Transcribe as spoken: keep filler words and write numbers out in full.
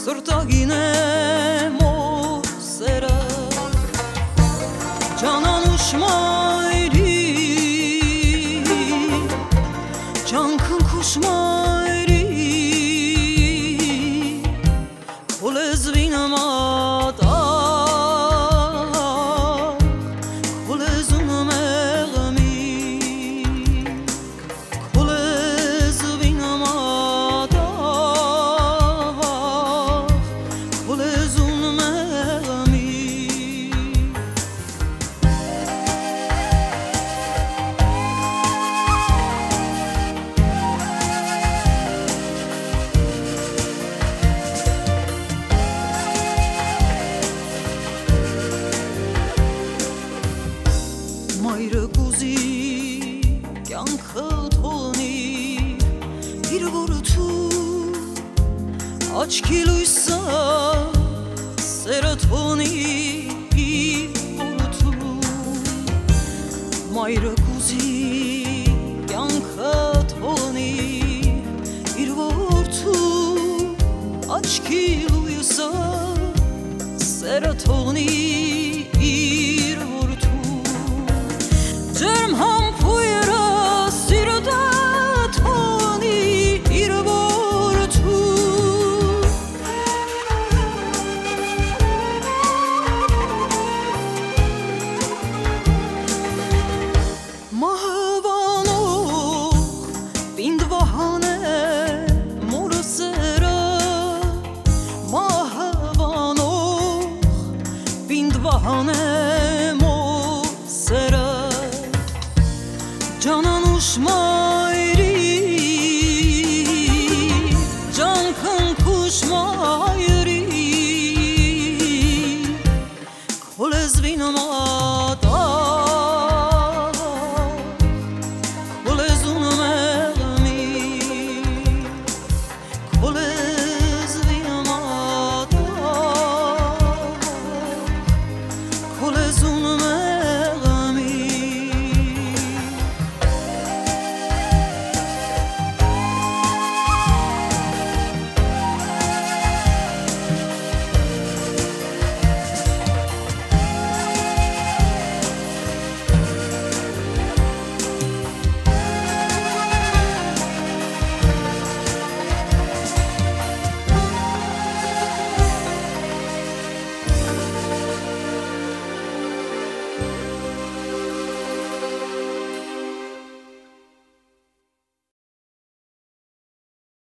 սրտագինե մոր սերը Ջանանուշ մայրի Ջանքն քուշ մայրի Քո լեզվին մատաղ Քո լեզուն մեղմի Քո լեզվին մատաղ Քո լեզուն մեղմի Մայրը կուզի կյանքը թողնի իր որդու աչքի լույսը սերը թողնի իր որդու Մայրը կուզի կյանքը թողնի իր որդու աչքի լույսը սերը թողնի իր Ջերմ համբույրը սիրտը թողնի իր որդու Մահվանող պինդ վահան է մորը սերը Մահվանող պինդ վահան է